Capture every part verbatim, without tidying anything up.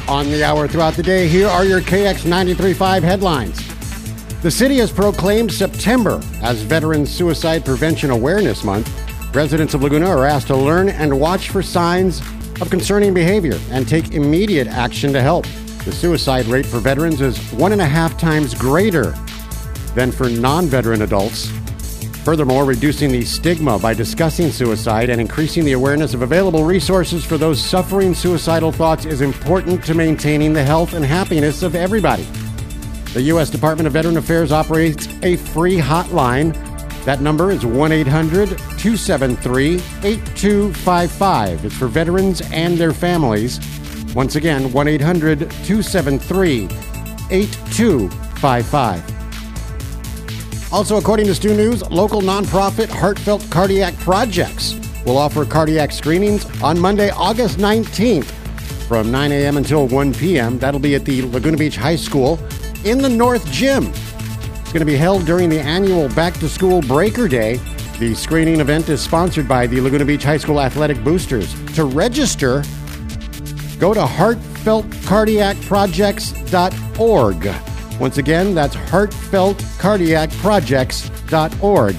On the hour throughout the day, here are your K X ninety-three point five headlines. The city has proclaimed September as Veterans Suicide Prevention Awareness Month. Residents of Laguna are asked to learn and watch for signs of concerning behavior and take immediate action to help. The suicide rate for veterans is one and a half times greater than for non-veteran adults. Furthermore, reducing the stigma by discussing suicide and increasing the awareness of available resources for those suffering suicidal thoughts is important to maintaining the health and happiness of everybody. The U S Department of Veteran Affairs operates a free hotline. That number is one eight hundred two seven three eight two five five. It's for veterans and their families. Once again, one eight hundred two seven three eight two five five. Also, according to Stu News, local nonprofit Heartfelt Cardiac Projects will offer cardiac screenings on Monday, August nineteenth from nine a.m. until one p.m. That'll be at the Laguna Beach High School in the North Gym. It's going to be held during the annual Back to School Breaker Day. The screening event is sponsored by the Laguna Beach High School Athletic Boosters. To register, go to heartfelt cardiac projects dot org. Once again, that's heartfelt cardiac projects dot org.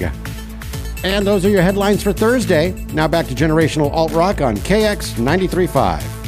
And those are your headlines for Thursday. Now back to Generational Alt Rock on K X ninety-three point five.